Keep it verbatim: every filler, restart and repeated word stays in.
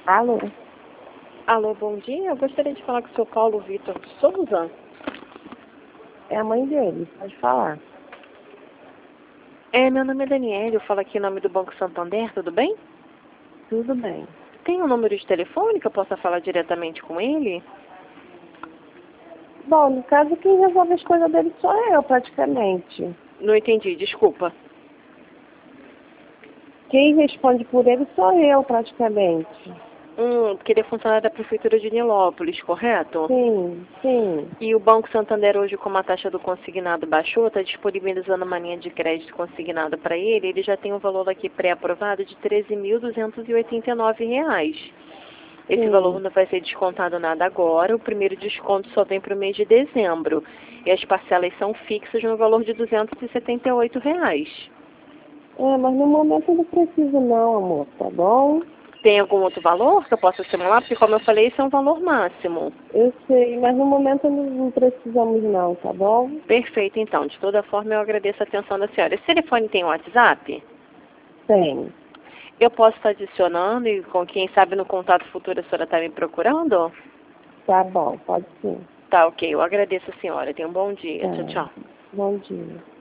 Alô? Alô, bom dia. Eu gostaria de falar com o seu Paulo Vitor Souza. É a mãe dele, pode falar. É, meu nome é Daniela, eu falo aqui em nome do Banco Santander, tudo bem? Tudo bem. Tem um número de telefone que eu possa falar diretamente com ele? Bom, no caso, quem resolve as coisas dele sou eu, praticamente. Não entendi, desculpa. Quem responde por ele sou eu, praticamente. Hum, porque ele é funcionário da Prefeitura de Nilópolis, correto? Sim, sim. E o Banco Santander hoje, como a taxa do consignado baixou, está disponibilizando uma linha de crédito consignada para ele. Ele já tem um valor aqui pré-aprovado de treze mil duzentos e oitenta e nove reais. Esse Sim. valor não vai ser descontado nada agora. O primeiro desconto só vem para o mês de dezembro. E as parcelas são fixas no valor de duzentos e setenta e oito reais. É, mas no momento eu não preciso não, amor, tá bom? Tem algum outro valor que eu possa simular? Porque, como eu falei, esse é um valor máximo. Eu sei, mas no momento não, não precisamos não, tá bom? Perfeito, então. De toda forma, eu agradeço a atenção da senhora. Esse telefone tem WhatsApp? Tem. Eu posso estar adicionando e, com quem sabe, no contato futuro a senhora está me procurando? Tá bom, pode sim. Tá, ok. Eu agradeço a senhora. Tenha um bom dia. Tá. Tchau, tchau. Bom dia.